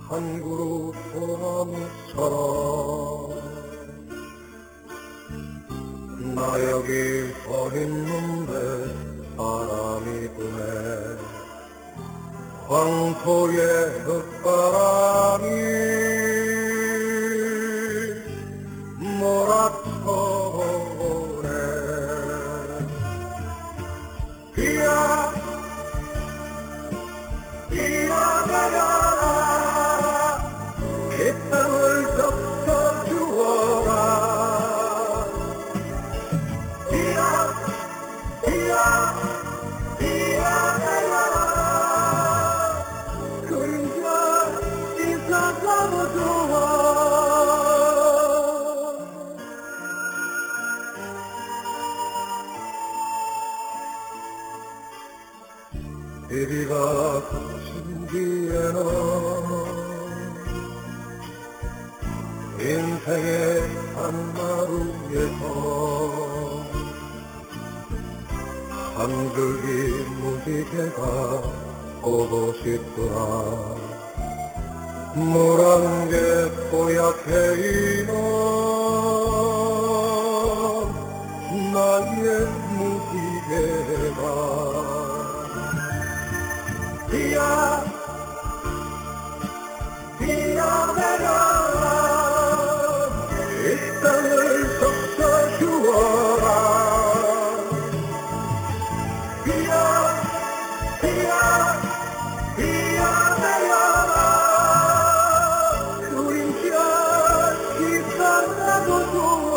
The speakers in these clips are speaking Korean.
한 그루 소나무처럼 나 여기 서 있는데 바람이 부네 황토의 흙바람이 몰아쳐오네 비야 비야 내려라 이 땅을 덮쳐주어라 비야 비야 비야 내려라 그림자 씻어 잡아주어 이리가 그친 뒤에는 인생의 한마루에서 한줄기 무지개가 보고 싶구나 노란 게 뽀얗게 익은 나의 무지개가 비야 비야 내려라 이 땅을 덮쳐주어라 비야 비야 비야 내려라 그림자 씻어나도 좋아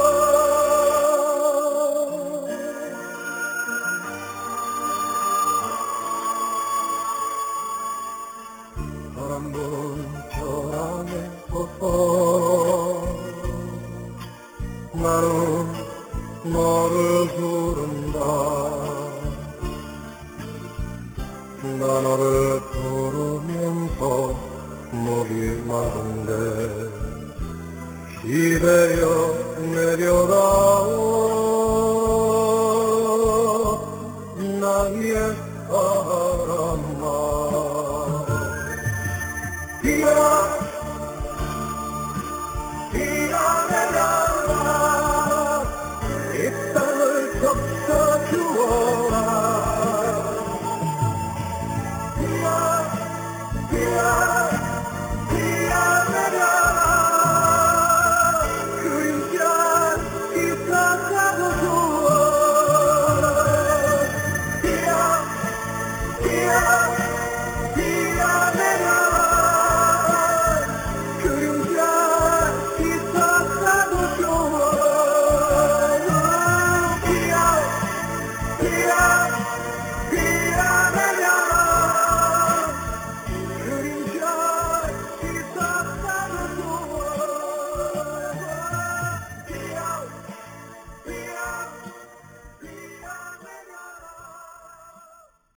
바람 부는 벼랑에 섰어 나는 너를 부른다 나 너를 부르면서 목이 마른데 기대어 내려다오 나의